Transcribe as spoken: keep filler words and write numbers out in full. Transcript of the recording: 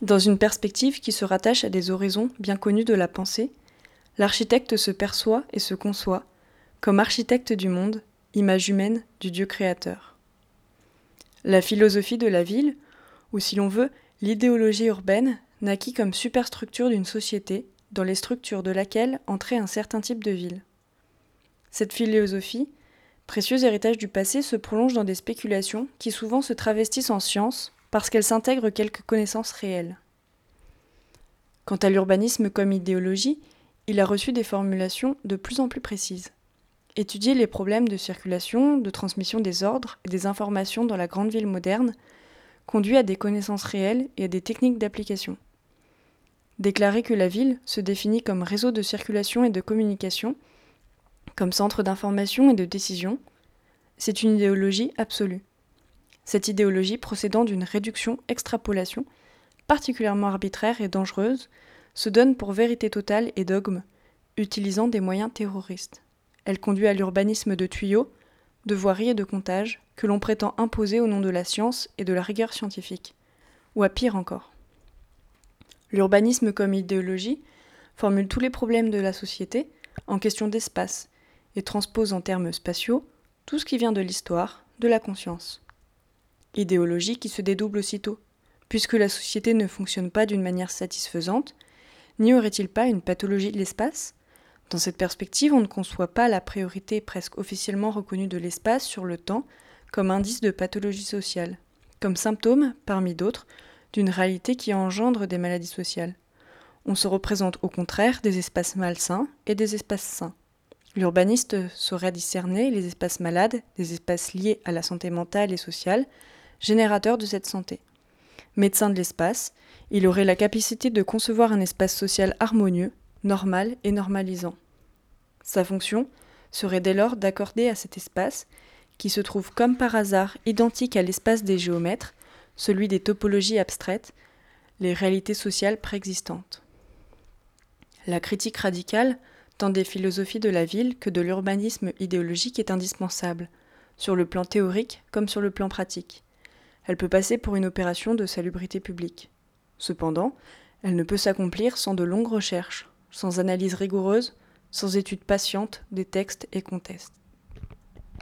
Dans une perspective qui se rattache à des horizons bien connus de la pensée, l'architecte se perçoit et se conçoit comme architecte du monde, image humaine du Dieu créateur. La philosophie de la ville, ou si l'on veut, l'idéologie urbaine, naquit comme superstructure d'une société, dans les structures de laquelle entrait un certain type de ville. Cette philosophie, précieux héritage du passé, se prolonge dans des spéculations qui souvent se travestissent en sciences parce qu'elles s'intègrent quelques connaissances réelles. Quant à l'urbanisme comme idéologie, il a reçu des formulations de plus en plus précises. Étudier les problèmes de circulation, de transmission des ordres et des informations dans la grande ville moderne conduit à des connaissances réelles et à des techniques d'application. Déclarer que la ville se définit comme réseau de circulation et de communication, comme centre d'information et de décision, c'est une idéologie absolue. Cette idéologie procédant d'une réduction-extrapolation particulièrement arbitraire et dangereuse se donne pour vérité totale et dogme, utilisant des moyens terroristes. Elle conduit à l'urbanisme de tuyaux, de voiries et de comptages que l'on prétend imposer au nom de la science et de la rigueur scientifique, ou à pire encore. L'urbanisme comme idéologie formule tous les problèmes de la société en question d'espace et transpose en termes spatiaux tout ce qui vient de l'histoire, de la conscience. Idéologie qui se dédouble aussitôt, puisque la société ne fonctionne pas d'une manière satisfaisante, n'y aurait-il pas une pathologie de l'espace ? Dans cette perspective, on ne conçoit pas la priorité presque officiellement reconnue de l'espace sur le temps comme indice de pathologie sociale, comme symptôme, parmi d'autres, d'une réalité qui engendre des maladies sociales. On se représente au contraire des espaces malsains et des espaces sains. L'urbaniste saurait discerner les espaces malades des espaces liés à la santé mentale et sociale, générateurs de cette santé. Médecin de l'espace, il aurait la capacité de concevoir un espace social harmonieux, normal et normalisant. Sa fonction serait dès lors d'accorder à cet espace, qui se trouve comme par hasard identique à l'espace des géomètres, celui des topologies abstraites, les réalités sociales préexistantes. La critique radicale, tant des philosophies de la ville que de l'urbanisme idéologique, est indispensable, sur le plan théorique comme sur le plan pratique. Elle peut passer pour une opération de salubrité publique. Cependant, elle ne peut s'accomplir sans de longues recherches, sans analyse rigoureuse, sans étude patiente des textes et contextes.